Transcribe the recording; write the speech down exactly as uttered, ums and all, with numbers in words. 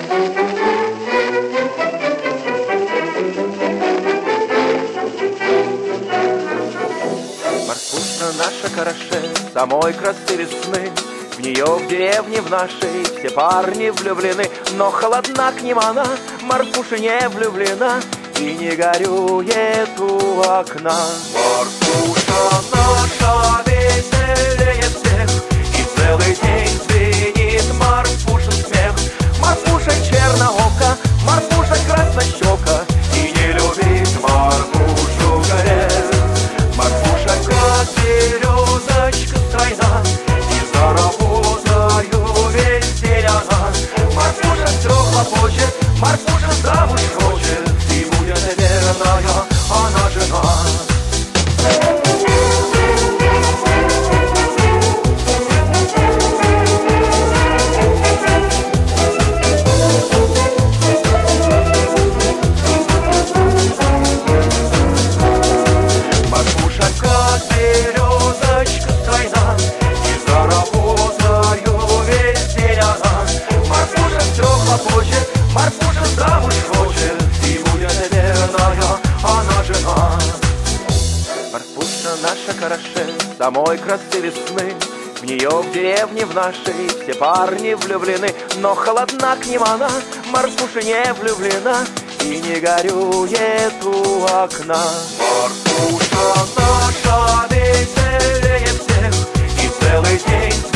Марфуша наша караше самой красы весны, в нее в деревне в нашей все парни влюблены, но холодна к ним она, Марфуша не влюблена и не горюет у окна. Марфуша наша веселее всех, и целый день звенит Марфушин смех. Марфуша черноока, Марфуша краснощека, и не любит Марфушу грех. Марфуша как березочка стройна, и за работою весь день она. Марфуша все хлопочет, Марфуша замуж хочет, и будет верная она жена. Марфуша как березочка стройна, и за работою весь день она. Марфуша все хлопочет, Марфуша замуж хочет, и будет верная она жена. Марфуша наша караше самой красы весны, в нее в деревне в нашей все парни влюблены, но холодна к ним она, Марфуша не влюблена и не горюет у окна. Марфуша наша веселее всех, и целый день